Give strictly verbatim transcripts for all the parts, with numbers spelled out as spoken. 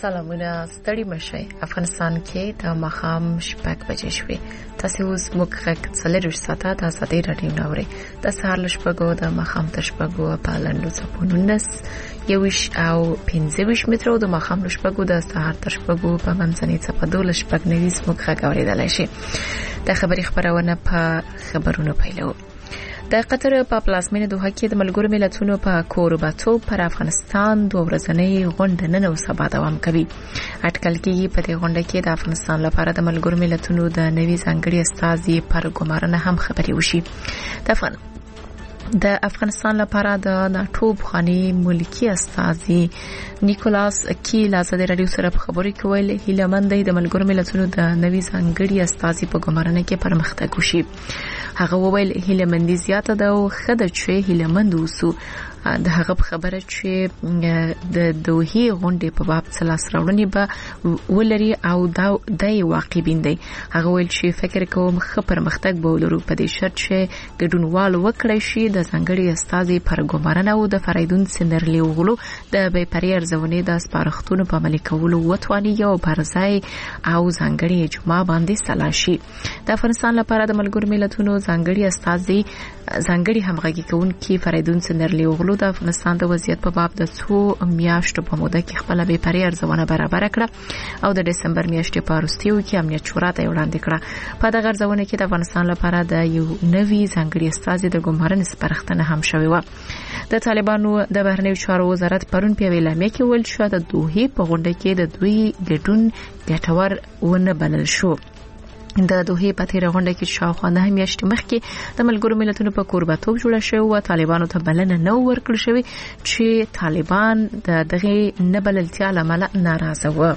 سلامونه ستړي مشئ. افغانستان کې د ماښام شپږ بجې شوې. تاسو اوس موږ غږ څلور ساعته د ازادي راډیو نوري د سهار ل شپږو د ماښام د شپږو په لندو صفونونس یوش او پنځه ویشت مترو د ماښام ل شپږو د سهار د شپږو په منځنۍ صفدو ل شپږ نوي موږ غږ اوریدلای شي. د خبري خبرونه په خبرونو پیلو. د قطر په پلازمینه دوحه کې د ملګرو ملتونو په کورباتو پر افغانستان دوه ورځنۍ غونډه نن او سبا دوام کوي. اټکل کېږي په دې غونډه کې د افغانستان لپاره د ملګرو ملتونو د نوي ځانګړي استازي پر ګمارنه هم خبري وشي. د افغان د افغانستان لپاره د ناتو بخاني ملکی استازي نیکولاس کیل ازادي رادیو سره په خبرو کې ویل هیلمند د ملګرو ملتونو د نوي ځانګړي استازي په ګمارنه کې پرمختګ وشي. هغه وویل هیلمندي زیاته ده او خدای چې هیلمند وسو د هغه خبره چې د دوه غونډې په باب څلاس راوړنې به ولري او دا د واقع بیندي. هغه ویل چې فکر کوم خبر پرمختګ به ولرو په دې شرط چې ګډونوال وکړي شي د ځانګړي استازي پر ګمارنه او د فرایدون سندرلي وغلو د بې پرې ارزونې د سپارښتونو په عملي کولو وتواني یو پرځای او ځانګړي اجماع باندې سلاشي. د افغانستان لپاره د ملګرو ملتونو ځانګړي استازي ځانګړي همغږي کوونکي فرایدون سندرلي وغلو د افغانستان د وضعیت په باب د څو میاشتو په موده کې خپل بې پرې ارزونه برابر کړه او د دسمبر میاشتې په وروستیو کې امنیت شورا ته وړاندې کړه. په دغه ارزونه کې د افغانستان لپاره د یو نوي ځانګړي استازي د ګمارنې سپارښتنه هم شوې و. د طالبانو د بهرنیو چارو وزارت پرون په اعلامیه کې ویل شو د دوه په غونډه کې د دوی ګډون ګټور ونه بلل شو. د دوه په تیر غونډه کې شاوخوا نه میاشتې مخکې د ملګرو ملتونو په کورباتوب جوړه شوی او طالبانو ته بلنه نه ورکړل شوی چې طالبان د دغه نه بللتیا لامل ناراضه و.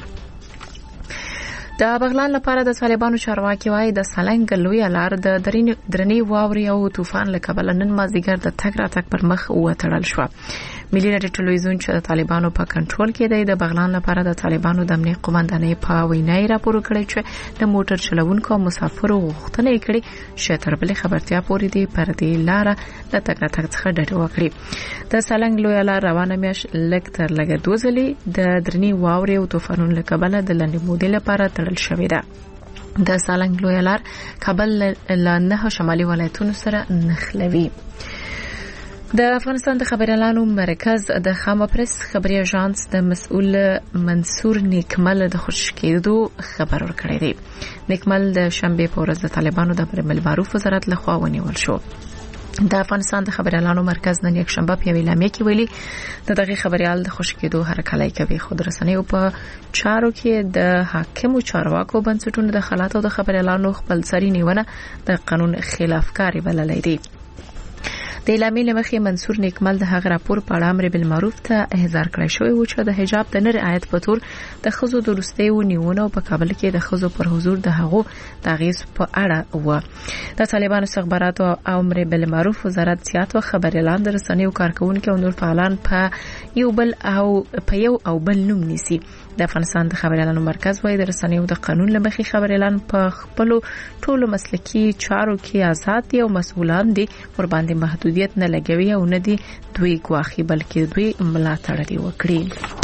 د بغلان لپاره د طالبانو چارواکي وايي د سالنګ لوی لار د درنی واوري او طوفان له کبله نن مازیګر د تګ راتګ پر مخ وتړل شو. ملي رادیو ټلویزیون چې د طالبانو په کنټرول کې دی د بغلان لپاره د طالبانو د امنیت قومندانۍ په وینای راپور کړی چې د موټر چلوونکو او مسافرو غوښتنه کړې چې تر بلې خبرتیا پورې دی پر دې لار د تګ راتګ څخه ډډه وکړي. د سالنګ لوی لار روانه میاش لک تر لګ دوزلي د درنی واوري او طوفانونو له کبله د لنډ مودې لپاره تړل شوې ده. د سالنګ لوی لار کابل له نه شمالي ولایتونو سره نښلوي. د افغانستان د خبريالانو مرکز د خامه پریس خبري اژانس د مسؤل منصور نیکمل د خوشکېدو خبر ورکړی دی. نیکمل د شنبه په ورځ د طالبانو د امر معروف وزارت لخوا ونیول شو. د افغانستان د خبريالانو مرکز نن یک شنبه په اعلامیه کې ویلي د دغه خبريال د خوشکېدو هرکلی کوي. خو د رسنیو په چارو کې د حاکمو چارواکو بنسټونو د خلاتو د خبريالانو خپلسري نیونه د قانون خلافکاري بللای دی. د اعلامیې لمخې منصور نیکمل د هغه راپور په اړه امر بالمعروف ته احضار کړی شوی و چې د حجاب د نه رعایت په تور د خزو د وروستیو نیونه په کابل کې د خزو پر حضور د هغو تغییر په اړه و. د طالبانو استخبارات او امر بالمعروف وزارت زیات و خبر اعلان د رسنیو کارکونکو او نور فعالان په یو بل او په یو او بل نوم نیسي. د افغانستان د خبر اعلان مرکز وايي د رسنیو د قانون لمخې خبر اعلان په خپل ټولو مسلکي چارو کې آزاد دي او مسؤلان دي ور باندې محدودیت نه لګوي او نه دي دوی ګواخي بلکې دوی ملاتړ دی وکړي.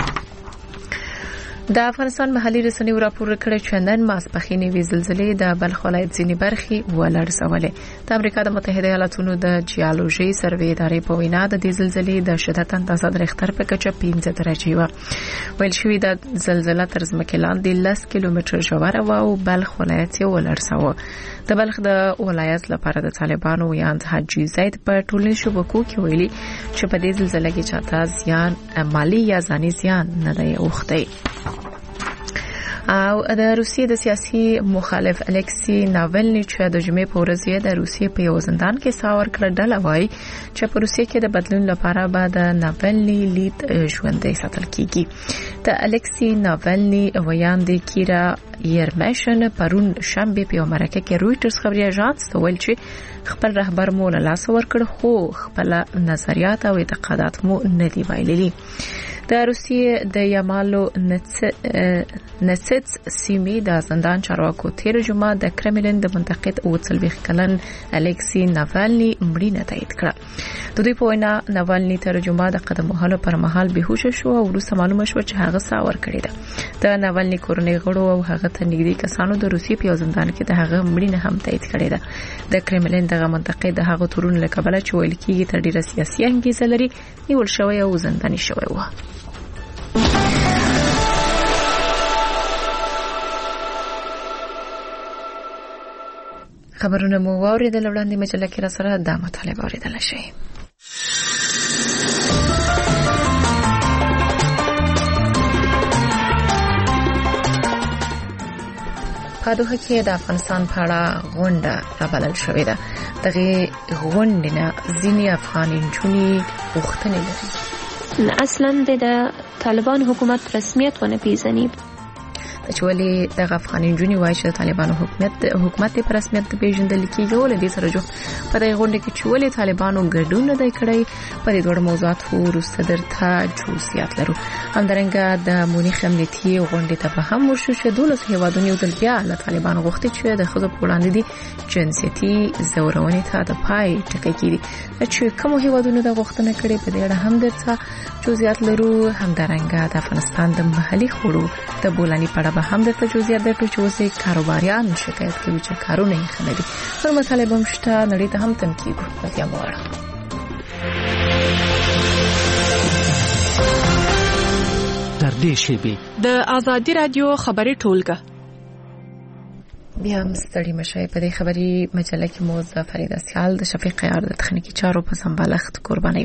د افغانستان محلي رسنیو راپور کړی چې نن ماسپخینې وی زلزلې د بلخ ولایت ځینې برخې ولړزولې. د امریکا د متحده ایالاتونو د جیولوژي سروې ادارې په وینا د دې زلزلې د شدت اندازه د ریختر په کچه پنځه درجې و. ویل شوی د زلزلہ تر ځمکې لاندې لس کیلومتر ژوره و او بلخ ولایت یې ولړزاوه. د بلخ د ولایت لپاره د طالبانو ویاند حاجی زید په ټولنیزو شبکو کې ویلي چې په دې زلزلې کې چاته زیان مالی یا ځاني زیان نه دی اوختی. او د روسیې د سیاسي مخالف الکسی ناولنی چې د جمعې په ورځ د روسیې په یو زندان کې ساور کړ ډله وایي چې په روسیې کې د بدلون لپاره به د ناولنی لید ژوندۍ ساتل کیږي. د الکسی ناولنی ویاند کیرا یرمشن پرون شنبه په امریکا کې رويټرز خبري اژانس ته ویل چې خپل رهبر مو له لاس ورکړ خو خپل نظریات او اعتقادات مو نه دی ویلي. د روسیې د یامالو نسیتس سیمې د زندان چارواکو تیر جمعه د کرملین د منتقد او څلويخ کلن الکسی ناوالني مړینه تایید کړه. د دوی په وینا ناوالني تر جمعه د قدم وهلو پر مهال بهوش شو او وروسته معلومه شو چې هغه ساور کړی ده. د ناوالني کورنۍ غړو او هغه ته نږدې کسانو د روسیې په زندان کې د هغه مړینه هم تایید کړې ده. د کرملین دغه منتقد د هغه تورون له کبله چې ویل کېږي تر ډیره سیاسي انګیزه لري نیول شوی او زنداني شوی و. خبرونه مو واوریدل وړاندې مجله کې را سره د مطالعه اوریدل شي. په دوحه کې د افغانستان په اړه غونډه رابلل شوې ده. دغه غونډې نه ځینې افغان نجونې غوښتنې لري اصلا د طالبان حکومت رسمیت ونه پیژني. چې ولې د افغان نجونې وایي چې د طالبانو حکومت حکومت په رسمیت پیژندل کیږي ولې د سره جو په دغه غونډه کې چې ولې طالبانو ګډون نه دی کړی په دې ډول موضوعات ورسته درته جزئیات لرو. همدارنګه د مونیخ امنیتي غونډې ته په هم ورشو چې دولس هیوادونو یو ځل بیا له طالبانو غوښتي چې د خزو په وړاندې دي جنسيتي زورونې ته د پای ټکی کړي چې کوم هیوادونو د غوښتنه کړي په دې اړه هم درته جزئیات لرو. همدارنګه د افغانستان د محلي خړو د بولاني په اړه هم درته جزئیات درته چې اوسې کاروباریان شکایت کوي چې کارونه یې خلدي. نور مطالب هم شته نړۍ ته هم تنقید وکړي مواره. تر دې شیبې د آزادي رادیو خبري ټولګه بیا هم ستړي مشای په دې خبري مجله کې مو فرید اسیال د شفیق یار د تخنیکی چارو په سمبالښت قرباني.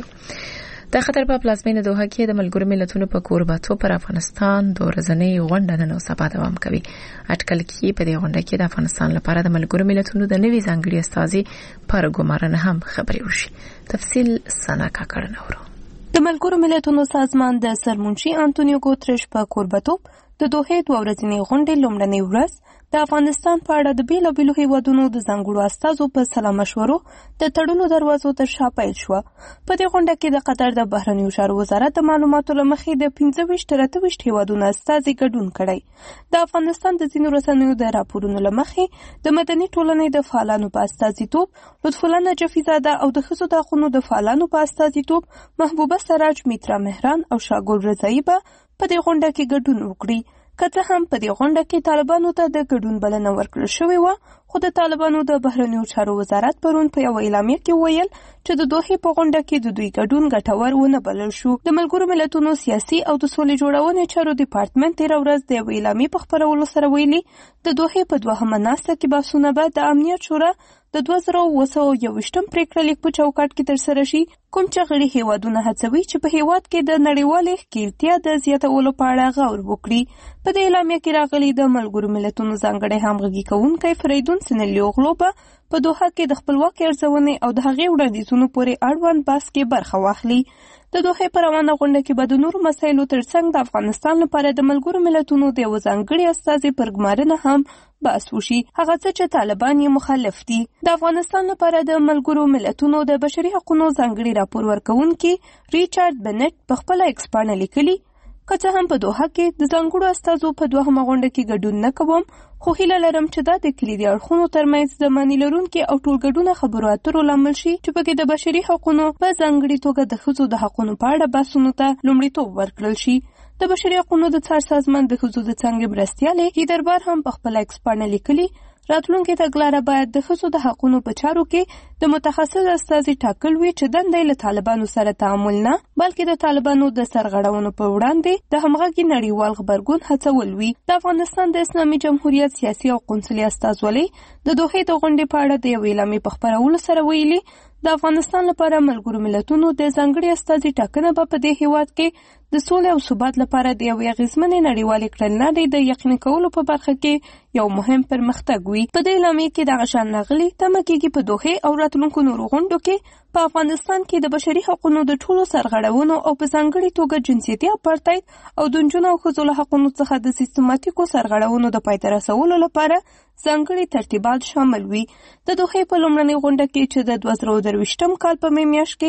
د خطر په پلازمینه دوحه کې د ملګرو ملتونو په کورباتو پر افغانستان د ورځنۍ غونډه نن او سبا دوام کوي. اټکل کې په دې غونډه کې د افغانستان لپاره د ملګرو ملتونو د نوي ځانګړي استازي پر ګمارنه هم خبري وشي. تفصیل سنا کا کړنه ورو. د ملګرو ملتونو سازمان د سرمنشي انټونیو ګوتریش په کورباتو د دوحه د ورځنۍ غونډې لومړنۍ ورځ د افغانستان په اړه د بیلابیلو هیوادونو د ځانګړو استازو په سلا مشورو د تړلو دروازو تر شا پیل شو. په دې غونډه کې د قطر د بهرنیو چارو وزارت د معلوماتو لمخې د پنځه ویشت تر اته ویشت هیوادونو استازي ګډون کړی. د افغانستان د ځینو رسنیو د راپورونو لمخې د مدني ټولنې د فعالانو په استازیتوب لطف الله نجفیزاده او د ښځو د حقوقو د فعالانو په استازیتوب محبوبه سراج میترا مهران او شاګل رضایی به په دې غونډه کې ګډون وکړي. که څه هم په دې غونډه کې طالبانو ته د ګډون بلنه ورکړل شوې و، خو د طالبانو د بهرنیو چارو وزارت پرون په یو اعلامیه کې ویل چې د دوحې په غونډه کې د دوی ګډون ګټور ونه بلل شو. د ملګرو ملتونو سیاسي او د سولې جوړونې چارو ډپارټمنټ تیر ورځ د یو اعلامیې په خپرولو سره ویلي د دوحې په دوهمه ناسته کې بحثونه به د امنیت شورا د دوه زره اوه سوه یوویشتم پریکړه لیک په چوکاټ کې ترسره شي، کوم چې غړي هیوادونه هڅوي چې په هیواد کې د نړیوالې ښکیلتیا د زیاتولو په اړه غور وکړي. په دې اعلامیه کې راغلي د ملګرو ملتونو ځانګړی همغږي کوونکی فریدون سنلیوغلو به په دوحه کې د خپلواکۍ ارزونې او د هغې وړاندیزونو پورې اړوند بحث کې برخه واخلي. د دوحې په روانه غونډه کې به د نورو مسایلو ترڅنګ د افغانستان لپاره د ملګرو ملتونو د یوه ځانګړي استازي پر ګمارنه هم بحث وشي، هغه څه چې طالبان یې مخالف دي. د افغانستان لپاره د ملګرو ملتونو د بشري حقوقو ځانګړي راپور ورکوونکي ریچارډ بنټ په خپله ایکس پاڼه لیکلي، که څه هم په دوحه کې د ځانګړو استازو په دوهمه غونډه کې ګډون نه کوم، خو هیله لرم چې دا د کلیدي اړخونو ترمنځ د معنی لرونکي او ټولګډونه خبرو اترو لامل شي چې پکې د بشري حقوقو په ځانګړي توګه د ښځو د حقوقو په اړه بحثونو ته لومړیتوب ورکړل شي. د بشري حقوقو د څار سازمان د ښځو د څانګې مرستیالې هی دربار هم په خپله ایکس پاڼه لیکلي، راتلونکي تګلاره باید د ښځو د حقوقو په چارو کې د متخصص استازي ټاکل وي چې دنده یې له طالبانو سره تعامل نه بلکې د طالبانو د سرغړونو په وړاندې د همغږي نړیوال غبرګون هڅول وي. د افغانستان د اسلامي جمهوریت سیاسي او قونسلي استازولۍ د دوحې د غونډې په اړه د یو اعلامیې په خپرولو سره ویلي، د افغانستان لپاره ملګرو ملتونو د ځانګړي استازي ټاکنه به په دې هیواد کې د سولې او ثبات لپاره د یوې اغېزمنې نړیوالې کړنلارې د یقیني کولو په برخه کې یو مهم پرمختګ وي. په دې اعلامیې کې دغه شان راغلي تمه کېږي په دوحې او راتلونکو نورو غونډو کې په افغانستان کې د بشري حقوقو د ټولو سرغړونو او په ځانګړي توګه جنسیتي اپارټاید او د نجونو او ښځو له حقوقو څخه د سیستماتیکو سرغړونو د پای ته رسولو لپاره ځانګړي ترتیبات شامل وي. د دوحې په لومړنۍ غونډه کې چې د دوه زره درویشتم کال په مې میاشت کې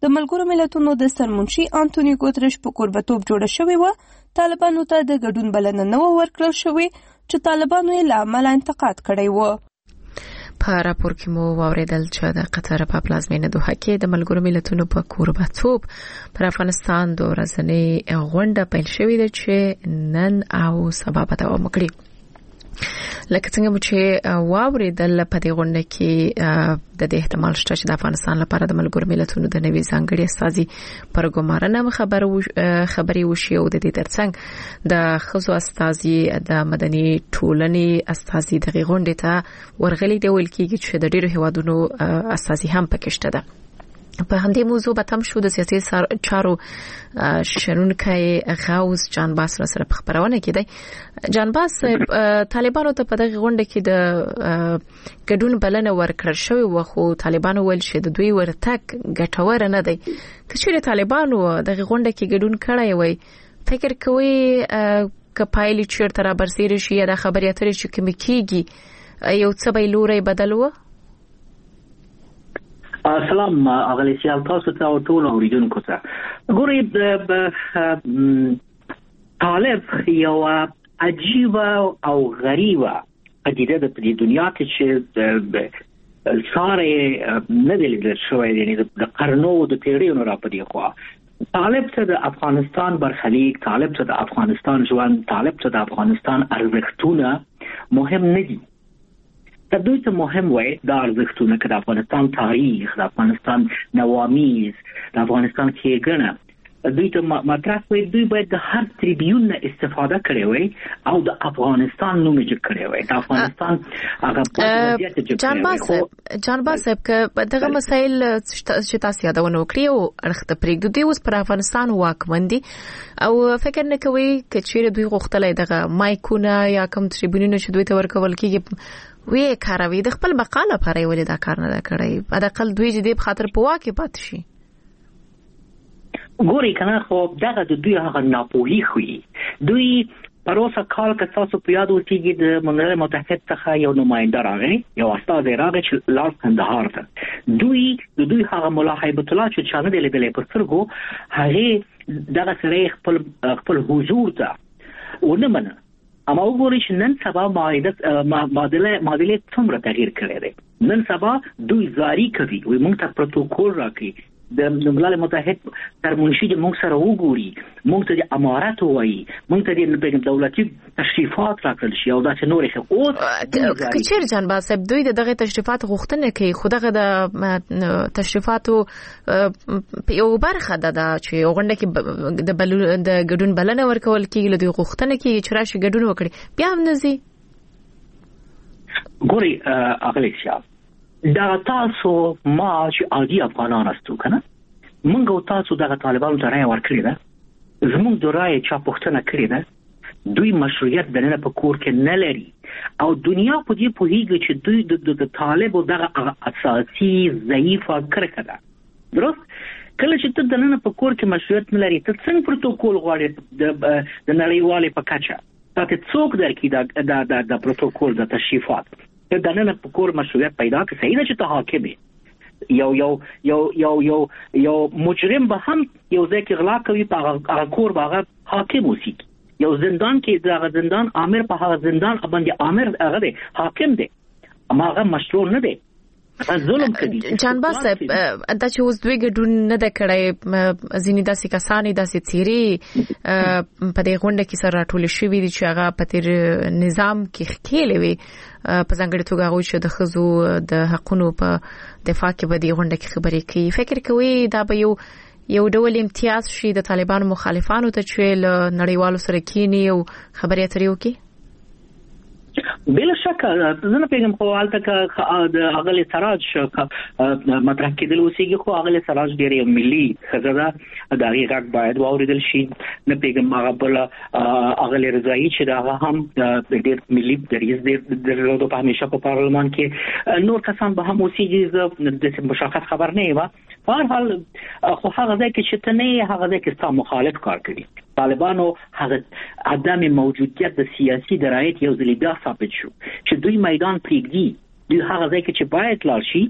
د ملګرو ملتونو د سرمنشي انټونیو ګوتریش په کوربتوب جوړه شوې وه، طالبانو ته د ګډون بلنه نه وه ورکړل شوې چې طالبانو یې له امله انتقاد کړی و. په راپور کې مو واوریدل چې د قطر په پلازمینه دوحه کې د ملګرو ملتونو په کوربتوب پر افغانستان د ورځنۍ غونډه پیل شوې ده چې نن او سبا به دوام وکړي. لکه څنګه مو چې واوریدل په دې غونډه کې د دې احتمال شته چې د افغانستان لپاره د ملګرو ملتونو د نوي ځانګړي استازي پر ګمارنه خبر خبري وشي او د دې ترڅنګ د خزو استازي د مدني ټولنې استازي د غونډې ته ورغلي دی ویل کېږي چې د ډیرو هیوادونو استازي هم پکې شته ده. په همدې موضوع به تم شو د سیاسي چارو شنونکي غوث جانباس سره په خبرونه کې دی. جانباس طالبانو ته په دغه غونډه کې د ګډون بلنه ورکړل شوې و، خو طالبانو ویل چې د دوی ورتګ ګټور نه دی. که چیرې طالبانو دغه غونډه کې ګډون کړی وای، فکر کوي که پایلې چیرته را برسېږي شي یا د خبرې اترې چې کوم کېږي یو څه به لوري بدل و؟ سلام اغلی سیال تاسو ته او ټول اوریدونکو ته. ګورئ طالب یو عجیب او غریب پدیده ده په دنیا کې چې ساره نه دی لیدل شوی، یعنی د قرنو د پیړیو را پدې خوا طالب ته د افغانستان برخلیک، طالب ته د افغانستان ژوند، طالب ته د افغانستان ارزښتونه مهم نه دي. د دوی ته مهم وای د ارزښتونه کې د افغانستان تاریخ، د افغانستان نوامیز، د افغانستان ښېګڼه دوی ته مطرح وای. دوی باید د هر تریبیون نه استفاده کړي وای او د افغانستان نوم یې کړی وای. د افغانستان هغه جانباس جانباس که دغه مسایل چې تاسو یادونه وکړي او اړخته پرېږدو دی اوس پر افغانستان واکمن دي او فکر نه کوي چې چیرې دوی غوښتلای دغه مایکونه یا کوم تریبیونونه چې دوی ته ورکول کېږي وی کاروي د خپل بقا لپاره ولې دا کار نه کړی. په دقل دوی چې د خاطر په واکه پات شي. ګوري کنه خو دغه د دوی هغه ناپوهي خوي. دوی پروسه کال که تاسو په یاد وتیږي د ملل متحد څخه یو نماینده راغی، یو استاد راغی چې لاس کندهار ته. دوی د دوی هغه مولا هیبت الله چې چانه دی لیدلې په سترګو هغه دغه سره خپل خپل حضور ته ونمنه. اما وګورئ چې نن سبا معاهده معادله معادله څومره تغییر کړی دی. نن سبا دوی زاری کوي وي موږ ته پروتوکول راکړي د ملل متحد سرمنشي د موږ سره وګوري، موږ ته د امارات وایي، موږ ته د دولتي تشریفات راکړل شي او دا چې نورې خو اوس کچیر جان باسب دوی دغه تشریفات غوښتنه کوي، خو دغه د تشریفاتو یو برخه ده چې غونډه کې د ګډون بلنه ورکول کېږي، د غوښتنه کې چې راشي ګډون وکړي بیا هم نزي. ګوري اغلیسیا دا تاسو ما چې عادي افغانان استو کنه موږ او تاسو دغه طالبانو ته رای ورکړی ده، زموږ د رای چا پوښتنه کړې ده، دوی مشروعیت د نه په کور کې نه لري او دنیا په دې پوهیږي چې دوی د طالبو دغه اساسي ضعیفه کرکه ده. درست کله چې ته د نه په کور کې مشروعیت نه لري ته څنګه پروتوکول غواړې د نړیوالې په کچه تاسو څوک درکې دا د د پروتوکول د تشریفات د نه په کور مشروعیت پیدا کړي. صحیح ده چې ته حاکم یو یو یو یو یو یو مجرم به هم یو ځکه غلا کوي په هغه کور به هغه حاکم اوسي. یو زندان کې دغه زندان امیر په هغه زندان باندې امیر هغه دی حاکم دی، اما هغه مشروع نه دی. ظلم کوي. جان باسب دا چې اوس دوی ګډون نه د کړای ځینې داسې کسانې داسې څیرې په دې غونډه کې سره راټول شوي دي چې هغه په تیر نظام کې ښکېلې وي، په ځانګړي توګه هغوی چې د ښځو د حقونو په دفاع کې به دې غونډه کې خبرې کوي. فکر کوي دا به یو یو ډول امتیاز شي د طالبانو مخالفانو ته چې له نړیوالو سره کینی او خبرې اترې وکړي؟ بلا شک زه نه پیغام خو حالت که د اغلی سراج مطرح کېدل اوسېږي، خو اغلی سراج ډېر یو ملي ښځه ده، د هغې غږ باید واورېدل شي. نه پیغام هغه بله اغلی رضایي چې د هغه هم ډېر ملي دریځ ډېر درلود په همیشه په پارلمان کې، نور کسان به هم اوسېږي. زه داسې مشخص خبر نه یم، په هر حال خو هغه ځای کې چې ته نه یې هغه ځای کې ستا مخالف کار کوي. طالبانو هغه عدم موجودیت د سیاسي درایت یو ځل بیا ثابت شو چې دوی میدان پرېږدي، دوی هغه ځای کې چې باید لاړ شي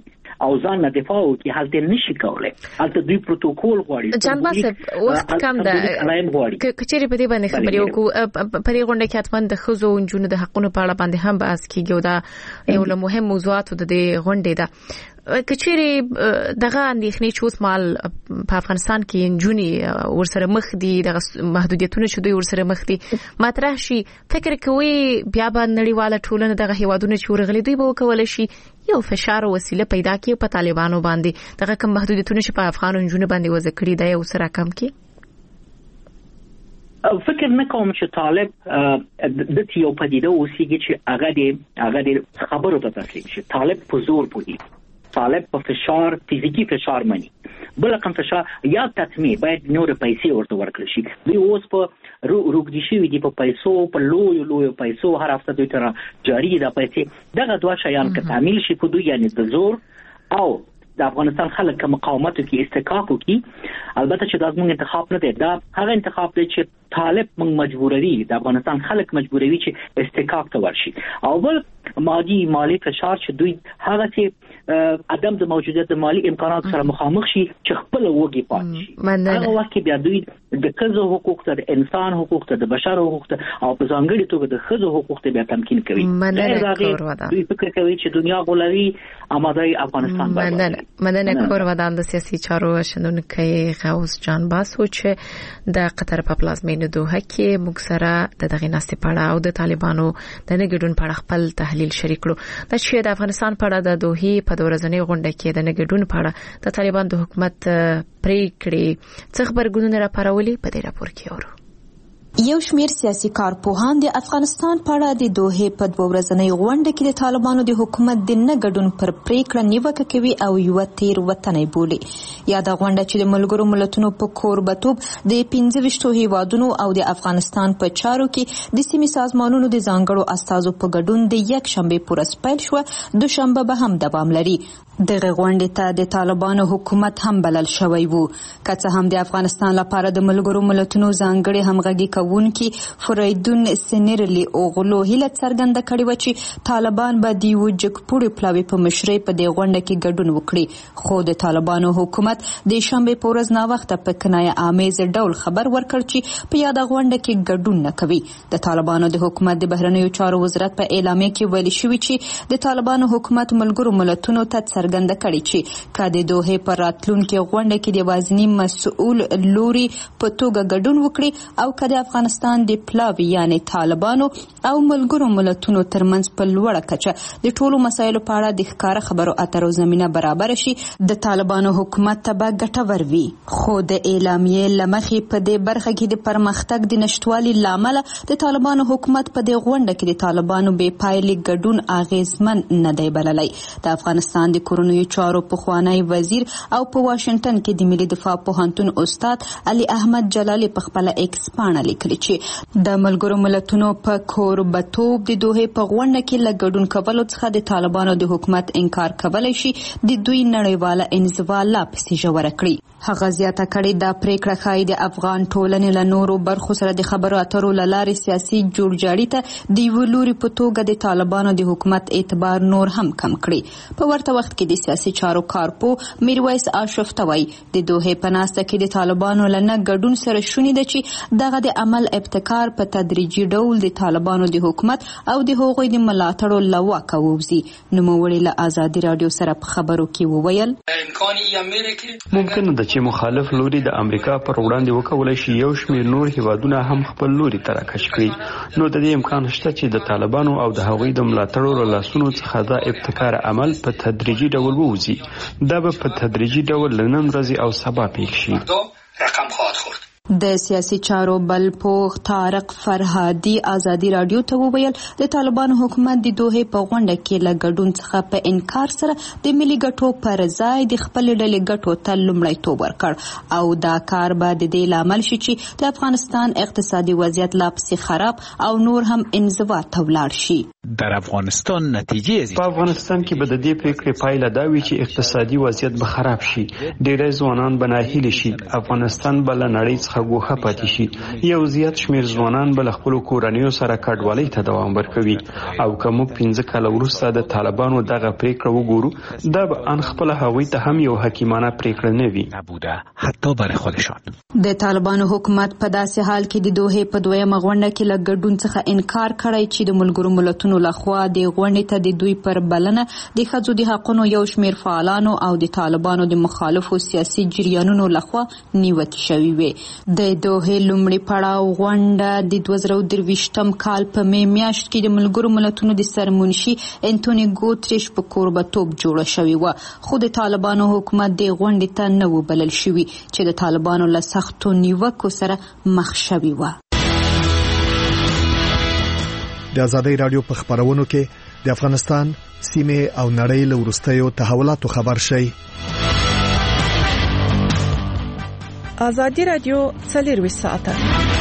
او ځان نه دفاع وکړي هلته نشي کولای. هلته دوی پروتوکول غواړي. جان باسه وخت کم ده کچېرې په دې باندې خبرې وکړو. په دې غونډه کې حتماً د ښځو او نجونو د حقونو په اړه باندې هم بحث کیږي او دا یو له مهم موضوعاتو د دې غونډې ده. کچېرې دغه اندېښنې چې اوس مال په افغانستان کې نجونې ورسره مخ دي، دغه محدودیتونه چې دوی ورسره مخ دي مطرح شي، فکر کوي بیا به نړیواله ټولنه دغه هیوادونه چې ورغلي دوی به وکولی شي یو فشار او وسیله پیدا کړي په طالبانو باندې دغه کوم محدودیتونه چې په افغان نجونو باندې وضع کړي دا یو سره کم کړي؟ فکر نه کوم چې طالب د یو پدیده اوسېږي چې هغه د هغه د خبرو ته تسلیم شي. طالب په زور پوهي، طالب په فشار فزیکی فشار مني، بل کوم فشار یا تطمیع باید نور پیسې ورته ورکړي شي. دوی اوس په روګدي شوي دي په پیسو، په لویو لویو پیسو، هر هفته دوی تر جاری ده پیسې. دغه دوه شیان که تعمیل شي په دوی یعنی د زور او د افغانستان خلک که مقاومت وکړي استحقاق وکړي، البته چې دا زموږ انتخاب نه دی، دا هغه انتخاب دی چې طالب موږ مجبوروي، د افغانستان خلک مجبوروي چې استحقاق ته ورشي. او بل مادي مالی فشار چې دوی هغه چې عدم د موجودیت مالی امکانات سره مخامخ شي چې خپل وګي پاتې شي. هغه وخت کې بیا دوی د ښځو حقوق ته، د انسان حقوق ته، د بشر حقوق ته او په ځانګړي توګه د ښځو حقوق ته بیا تمکین کوي. دوی فکر کوي چې دنیا غولوي آماده افغانستان باندې. مننه کور ودان د سیاسي چارو شنونکي غوث جان باسو چې د قطر په پلازمینه دوحه کې موږ سره د دغه ناستې په اړه او د طالبانو د نه ګډون په اړه خپل تحلیل شریک کړو. دا چې د افغانستان په اړه د دوحې په ورځنۍ غونډه کې د نه ګډون په اړه د طالبان د حکومت پریکړې څه خبرګونونه راپارولي په دې راپور کې اورو. یو شمیر سیاسي کارپوهان د افغانستان په اړه د دوحې په دوه ورځنۍ غونډه کې د طالبانو د حکومت د نه ګډون پر پریکړه نیوکه کوي او یو تیر وطنۍ بولي. یا د غونډه چې د ملګرو ملتونو په کوربتوب د پنځه ویشتو هیوادونو او د افغانستان په چارو کې د سیمې سازمانونو د ځانګړو استازو په ګډون د یک شنبه پورې پیل شو، دوشنبه به هم دوام لري. دغه غونډې ته د طالبانو حکومت هم بلل شوی وو، که څه هم د افغانستان لپاره د ملګرو ملتونو ځانګړي همغږي کوونکي فریدون سنیرلی اوغلو هیله څرګنده کړې و چې طالبان به د یو جګپوړي پلاوي په مشرۍ په دې غونډه کې ګډون وکړي. خو د طالبانو حکومت د شنبه په ورځ ناوخته په کنایه آمیز ډول خبر ورکړ چې په یاده غونډه کې ګډون نه کوي. د طالبانو د حکومت د بهرنیو چارو وزارت په اعلامیه کې ویل شوی چې د طالبانو حکومت ملګرو ملتونو ته څرګنده کړې چې که د دوحې پر راتلونکي غونډه کې د وازنی مسؤل لوري په توګه ګډون وکړي او که د افغانستان د پلاوي یعنی طالبانو او ملګرو ملتونو ترمنځ په لوړه کچه د ټولو مسایلو په اړه د ښکاره خبرو اترو زمینه برابر شي، د طالبانو حکومت ته به ګټور وي. خو د اعلامیې له مخې په دې برخه کې د پرمختګ د نشټوالي له امله د طالبانو حکومت په دې غونډه کې د طالبانو بې پایلې ګډون اغیزمن نه دی بللی. د افغانستان د کورنیو چارو پخوانی وزیر او په واشنگټن کې د ملي دفاع پوهنتون استاد علي احمد جلالي په خپل ایکس پاڼه لیکلي چې د ملګرو ملتونو په کوربتوب د دوحې په غونډه کې له ګډون کولو څخه د طالبانو د حکومت انکار کولی شي د دوی نړیواله انزوا لا پسې ژوره کړي. هغه زیاته کړې دا پریکړه ښایي د افغان ټولنې له نورو برخو سره د خبرو اترو له لارې سیاسي جوړجاړي ته د یوه لوري په توګه د طالبانو د حکومت اعتبار نور هم کم کړي. په ورته وخت کې د سیاسي چارو کارپو میرویس آشوف ته وایي د دوحې په ناسته کې د طالبانو له نه ګډون سره شونې ده چې دغه د عمل ابتکار په تدریجي ډول د طالبانو د حکومت او د هغوی د ملاتړو له واکه ووځي. نوموړي له ازادي راډیو سره په خبرو کې وویل ممکنه ده چې مخالف لوري د امریکا پر وړاندې وکولای شي یو شمېر نور هیوادونه هم خپل لوري ته راکش کړي، نو د دې امکان شته چې د طالبانو او د هغوی د ملاتړو له لاسونو څخه دا ابتکار عمل په تدریجي ډول ووځي. دا به په تدریجي ډول له نن ورځې او سبا پیل شي. رقم خواهد خورد. د سیاسي چارو بل پوخ طارق فرهادي ازادي راډیو ته وویل د طالبانو حکومت د دوحې په غونډه کې له ګډون څخه په انکار سره د ملي ګټو پر ځای د خپل ډلې ګټو ته لومړیتوب ورکړ او دا کار به د دې لامل شي چې د افغانستان اقتصادي وضعیت لا پسې خراب او نور هم انزوا ته ولاړ شي. در افغانستان نتیجه په افغانستان کې به د دې پریکړې پایله دا وي چې اقتصادي وضعیت به خراب شي، ډېری ځوانان به ناهیلي شي، افغانستان به له نړۍ څخه ګوښه پاتې شي. یو زیات شمیر ځوانان بل خپل کورنیو سره کډوالۍ ته دوام ورکوي او کوم پنځه کاله وروسته د طالبانو دغه پریکړه وګورو دا به ان خپل هغوی ته هم یو حکیمانه پریکړه نه وي نبوده حتی برای خودشان. د طالبانو حکومت په داسې حال کې د دوحې په دویمه غونډه کې له ګډون څخه انکار کړی چې د ملګرو ملتونو لخوا د غونډې ته د دوی پر بلنه د ښځو د حقونو یو شمیر فعالانو او د طالبانو د مخالفو سیاسي جریانونو لخوا نیوکې شوې وې. د دوحې لومړی پړاو غونډه د دوه زره درویشتم کال په می میاشت کې د ملګرو ملتونو د سرمنشي انټونی ګوتریش په کوربتوب جوړه شوې وه، خو د طالبانو حکومت د غونډې ته نه و بلل شوی چې د طالبانو له سختو نیوکو سره مخ شوی و. د ازادۍ رادیو په خبرونو کې د افغانستان سیمه او نړۍ له وروستیو تحولاتو خبر شي. ازادي رادیو څلور ساعته.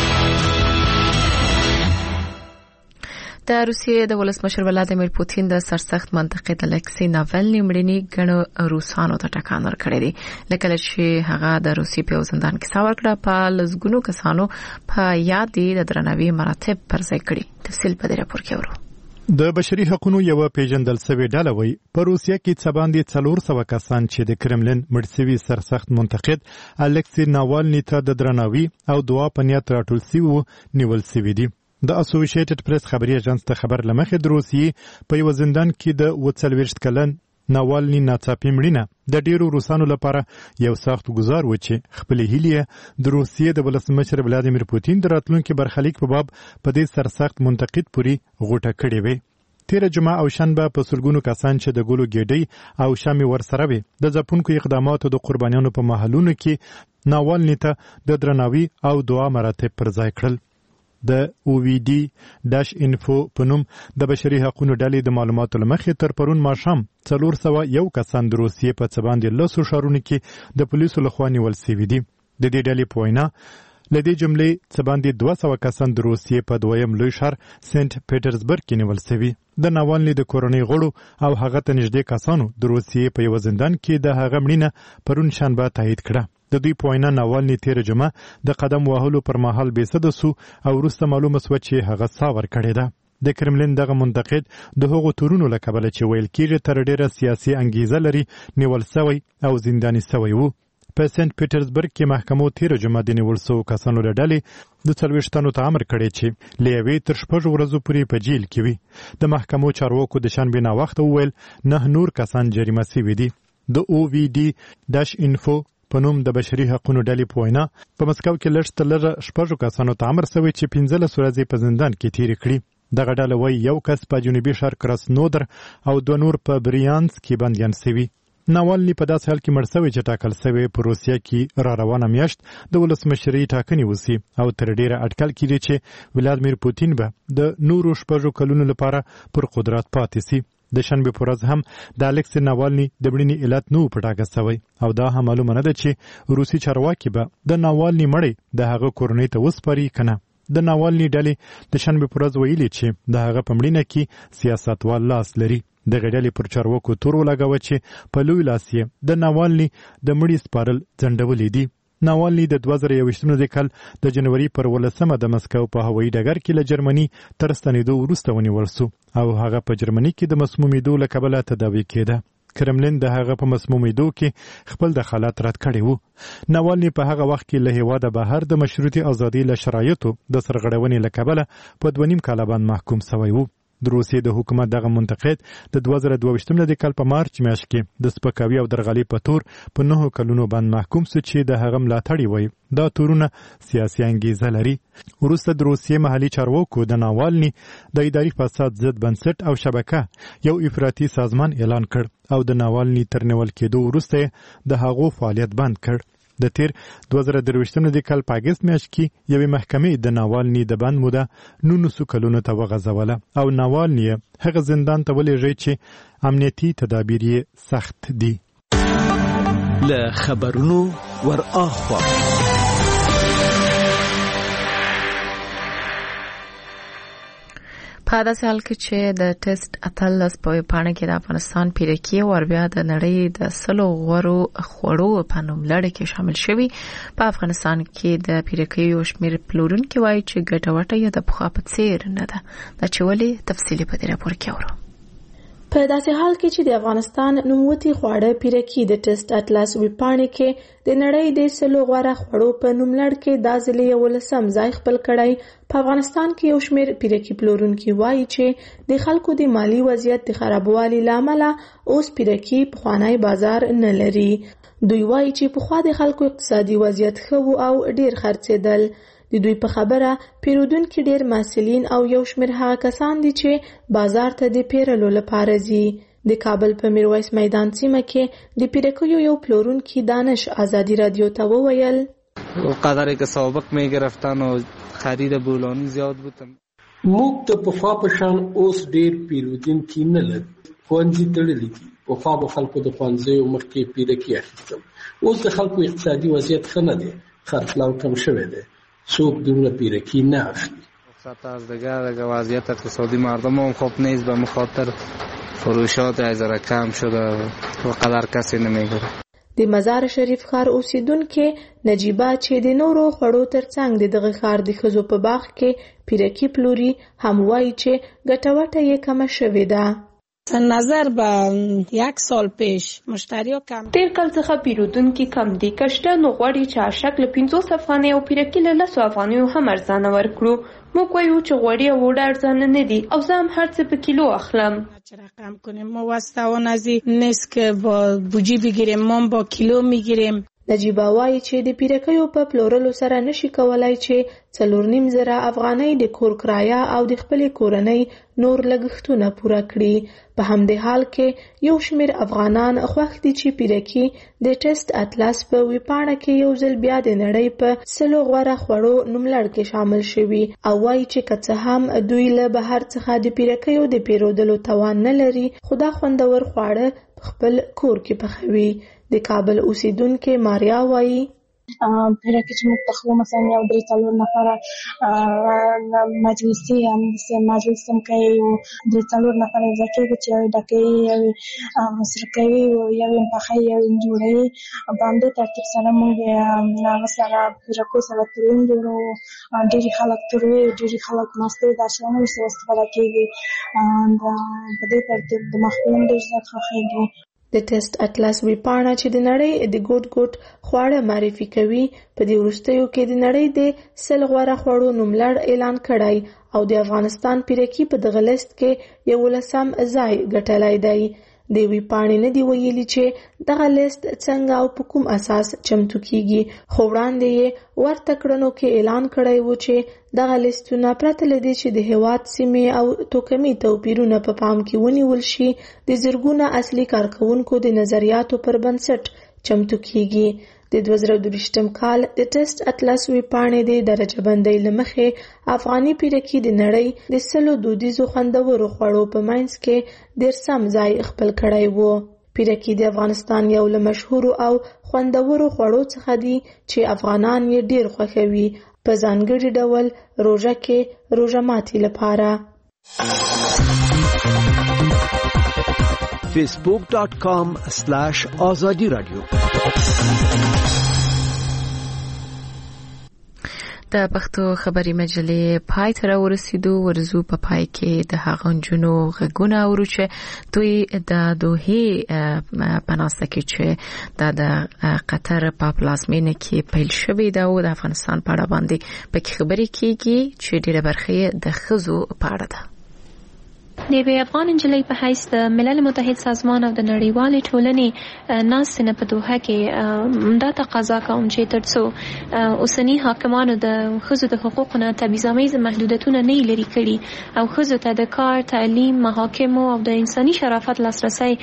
د روسیې د ولسمشر ولادیمیر پوتین د سرسخت منطقې د الکسی ناولنی مړینې ګڼو روسانو ته ټکان ورکړی دی، لکه چې هغه د روسیې په زندان کې ساور کړه په لزګونو کسانو په یاد د درناوي مراتب پر ځای کړي. تفصیل په دې راپور کې ورو. د بشري حقوقو یو پیژندل شوی ډله وی په روسیه کې څه باندې څلور سوه کسان چې د کرملین مرسوي سرسخت منتقد الکسی ناولنی ته د درناوي او دعا په نیت راټول شوی نیول شوی دي. د اسوسییټډ پریس خبري اژانس ته خبر لمخې د روسیې په یو زندان کې د وڅلويشت کلن ناوالني ناڅاپي مړینه د ډیرو روسانو لپاره یو سخت گزار و چې خپل هیلې د روسیې د ولسمشر ولادیمیر پوتین د راتلونکي برخلیک په باب په دې سرسخت منتقد پوری غوټه کړې وي. تیر جمعه او شنبه په سلګونو کسان چې د ګولو ګېډۍ او شامي ورسره وي د ځپونکو اقداماتو د قربانیانو په محلونو کې ناوالني ته د درناوي او دعا مراتب پر ځای کړل. د او وی ډي ډاش انفو په نوم د بشري حقوقو ډلې د معلوماتو لمخې تر پرون ماښام څلور سوه یو کسان د روسیې په څه باندې لسو ښارونو کې د پولیسو لخوا نیول شوي دي. د دې ډلې په وینا له دې جملې څه باندې دوه سوه کسان د روسیې په دویم لوی ښار سنت پیټرزبرګ کې نیول شوي. د ناوالني د کورنۍ غړو او هغه ته نږدې کسانو د روسیې په یو زندان کې د هغه مړینه پرون شنبه تایید کړه. د دوی په وینا ناوالني تیر جمعه د قدم وهلو پر مهال بېسده سو او وروسته معلومه سوه چې هغه ساه ورکړې ده. د کرملین دغه منتقد د هغو تورونو له کبله چې ویل کېږي تر ډېره سیاسي انګیزه لري نیول سوی او زنداني سوی و. په سنت پیټرزبرګ کې محکمو تیر جمعه د نیول سوو کسانو له ډلې د څلوېښت تنو ته امر کړی چې له یوې تر شپږو ورځو پورې په جیل کې وي. د محکمو چارواکو د شنبې ناوخته وویل نه نور کسان جریمه سوي دي. د او وی ډي ډاش انفو په نوم د بشري حقوقو ډلې په وینا په مسکو کې لږ تر لږه شپږو کسانو ته امر شوی چې پنځلس ورځې په زندان کې تیرې کړي. دغه ډله وایي یو کس په جنوبي ښار کراسنودر او دوه نور په بریانسک کې بندیان شوي. ناوالني په داسې حال کې مړ شوی چې ټاکل شوی په روسیه کې را روانه میاشت د ولسمشرۍ ټاکنې وسي او تر ډیره اټکل کېږي چې ولادیمیر پوتین به د نورو شپږو کلونو لپاره پر قدرت پاتې شي. د شنبې په ورځ هم د الکسی ناوالني د مړینې علت نه و پټاکه شوی او دا هم معلومه نه ده چې روسي چارواکي به د ناوالني مړی د هغه کورنۍ ته وسپاري که نه. د ناوالني ډلې د شنبې په ورځ ویلي چې د هغه په مړینه کې سیاستوال لاس لري. دغه ډلې پر چارواکو تور ولګوه چې په لوی لاس یې د ناوالني د مړي سپارل ځنډولي دي. ناوالني د دوه زره یوویشتم کال د جنوري پر ولسمه د مسکو په هوایي ډګر کې له جرمني تر ستنېدو وروسته ونیول سو او هغه په جرمني کې د مسمومیدو له کبله تداوي کېده. کرملین د هغه په مسمومیدو کې خپل دخالت رد کړی و. ناوالني په هغه وخت کې له هیواده بهر د مشروطي ازادۍ له شرایطو د سرغړونې له کبله په دوه نیم کاله باندې محکوم شوی و. د روسیې د حکومت دغه منتقد د دوه زره دوه ویشتم کال په مارچ میاشت کې د سپکاوي او درغلۍ په تور په نهو کلونو باندې محکوم شو چې د هغه ملاتړي وایي دا تورونه سیاسي انګیزه لري. وروسته د روسیې محلي چارواکو د ناوالني د اداري فساد ضد بنسټ او شبکه یو افراطي سازمان اعلان کړ او د ناوالني تر نیول کېدو وروسته د هغو فعالیت بند کړ. د تیر دوه زره درویشتم کال په اګست میاشت کې یوې محکمې د ناوالني د بند موده نولسو کلونو ته وغځوله او ناوالني هغه زندان ته ولېږي چې امنیتي تدابیر یې سخت دي. له خبرونو ور اخوا په داسې حال کې چې د ټیسټ اتلس په پاڼه کې د افغانستان پیرکي او بیا د نړۍ د سلو غورو خوړو په نوم لړ کې شامل شوی. په افغانستان کې د پیرکي او شمیر پلورونکو وایي چې ګټوټه یا د پخوا په څیر نه ده. دا چې ولې تفصیلی په دې راپور کې اورو. په داسې حال کې چې د افغانستان نوموتي خواړه پیرکي د ټیسټ اتلس ویبپاڼې کې د نړۍ د سلو غوره خوړو په نوم لړ کې دا ځل یو لسم ځای خپل کړی. په افغانستان کې یو شمیر پیرکي پلورونکي وایي چې د خلکو د مالی وضعیت د خرابوالي له امله اوس پیرکي پخوانی بازار نه لري. دوی وایي چې پخوا د خلکو اقتصادي وضعیت ښه او ډیر خرڅېدل. د دوی په خبره پیرودونکي ډیر محصلین او یو شمیر هغه کسان دي چې بازار ته د پیرلو لپاره ځي. د کابل په میرویس میدان سیمه کې د پیرکیو یو پلورونکي دانش آزادی رادیو ته وویل قدری که سابق می گرفتن و خرید بولانی زیاد بود. موږ ته په خوا په شان اوس ډیر پیرودونکي نه لري. خوانځي تړلې دي. په خوا په خلکو د خوانځي مخکې پیرکي اخیستل. اوس د خلکو اقتصادي وضعیت ښه نه دی. خرڅلاو کم شوی دی. صبح دونه پیرکی نه اخلی. رخصت از دیگر دیگر وضعیت اقتصادی مردم هم خوب نیست به مخاطر فروشات ازره کم شده و قدر کسی نمیگره. د مزار شریف ښار اوسیدونکو نجیبه چې د نورو خوړو ترڅنګ د دغه ښار د ښځو په باغ کې پیرکي پلوري هم وایي چې ګټوټه یې کمه شوې ده. نظر به یک سال پیش مشتری کم تیر کال څخه پیرودونکي کم دي. کشته نو غواړي چې اشک له پنځوس افغانۍ او پیرکي له لسو افغانیو هم ارزانه ورکړو. موږ وایو چې غوړي او وړه ارزانه نه دي او زه هم هر څه په کیلو اخلم. چه رقم کنیم ما واسطه اون ازی نیست که با بوجی بگیریم، ما با کیلو میگیریم. نجیبه وایي چې د پیرکیو په پلورلو سره نشي کولای چې څلور نیم زره افغانۍ د کور کرایه او د خپلې کورنۍ نور لګښتونه پوره کړي. په همدې حال کې یو شمیر افغانان خوښ دي چې پیرکي د ټیسټ اتلس په ویبپاڼه کې یو ځل بیا د نړۍ په سلو غوره خوړو نوملړ کې شامل شوي او وایي چې که څه هم دوی له بهر څخه د پیرکیو د پیرودلو توان نه لري خو دا خوندور خواړه په خپل کور کې پخوي. د کابل اوسیدونکو ماریا وایي پیرکي چې موږ پخلو مثلا یو درې څلور نفره مجلسي هم داسې مجلس هم کوي درې څلور نفره یو ځای کېږي چې یو یې ډکوي یو یې سره کوي یو یې پخوي یو یې جوړوي. په همدې ترتیب سره موږ هغه سره پیرکو سره تروین جوړوو. ډېرې خلک تروي ډېرې خلک مستې دا شیان ورسره استفاده کېږي. په دې ترتیب د مخکې هم ډېر زیات خوښېږي. د ټیسټ اتلس ویبپاڼه چې د نړۍ د ګوټ ګوټ خواړه معرفي کوي په دې وروستیو کې د نړۍ د سل غوره خوړو نوملړ اعلان کړی او د افغانستان پیرکي په دغه لیست کې یو لسم ځای ګټلی دی. د ویبپاڼې نه دی ویلي چې دغه لیست څنګه او په کوم اساس چمتو کیږي خو وړاندې یې ورته کړنو کې اعلان کړی و چې دغه لیستونه پرته له دې چې د هېواد سیمې او توکمي توپیرونه په پام کې ونیول شي د زرګونه اصلي کارکوونکو د نظریاتو پر بنسټ چمتو کیږي. د دوه زره دویشتم کال د ټیسټ اتلس ویبپاڼې د درجه بندۍ له مخې افغاني پیرکي د نړۍ د سلو دودیزو خوندورو خوړو په منځ کې دېرشم ځای خپل کړی و. پیرکي د افغانستان یو له مشهورو او خوندورو خوړو څخه دي چې افغانان یې ډېر خوښوي په ځانګړي ډول روژه کې روژه ماتي لپاره. فیسبوک ډاٹ کام سلاش آزادی رادیو. د پښتو خبري مجلې پای ته ورسېدو. ورزو په پای کې د هغه نجونو غږونه اورو چې دوی د دوحې په ناسته کې چې د قطر په پلازمینه کې پیل شوی دا او د افغانستان په اړه باندې پکې خبرې کیږي چې ډېره برخه د ښځو په اړه ده. د یوې افغان نجلۍ په حیث د ملل متحد سازمان او د نړیوالې ټولنې ناستې نه په دوحه کې دا تقاضا کوم چې تر څو اوسني حاکمانو د ښځو د حقوقو نه تبعیضامیز محدودیتونه نه لري کړي او ښځو ته د کار تعلیم محاکمو او د انساني شرافت لاسرسی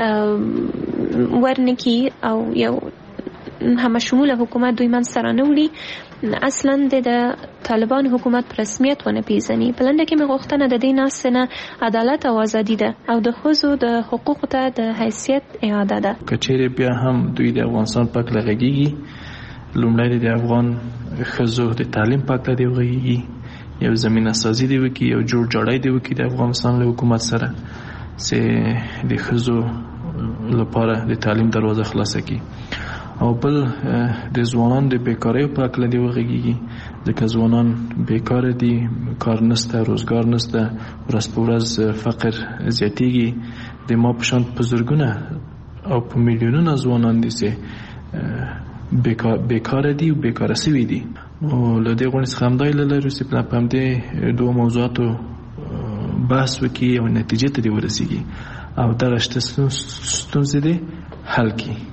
ورنکي او یو همه شموله حکومت دوی منځته رانوړي اصلا د طالبان حکومت په رسمیت ونه پیژني. په لنډه کې مې غوښتنه د دې ناستې نه عدالت او ازادي ده او د ښځو د حقوقو ته د حیثیت اعاده ده. که چیرې بیا هم دوی د افغانستان په حق لغږیږي لومړی د افغان ښځو د تعلیم په حق دی وغږیږي یو زمينه سازي دی وکي یو جوړ جوړای دی وکي د افغانستان له حکومت سره چې د خزو لپاره د تعلیم دروازه خلاصه کی او بل د ځوانان د بیکاری په اړه دی وغږیږي ځکه ځوانان بیکار دي کار نشته روزګار نشته ورځ په ورځ فقر زیاتیږي د ما په شان بزرګونه او په میلیونونو ځوانان دي چې بیکار بیکار دي او بیکار سوي دي او له دې غونډې څخه هم دا لري چې په پام دې دوه موضوعاتو بحث وکړي او نتیجې ته ورسیږي او دا رښتیا ستونزې دي حل کړي.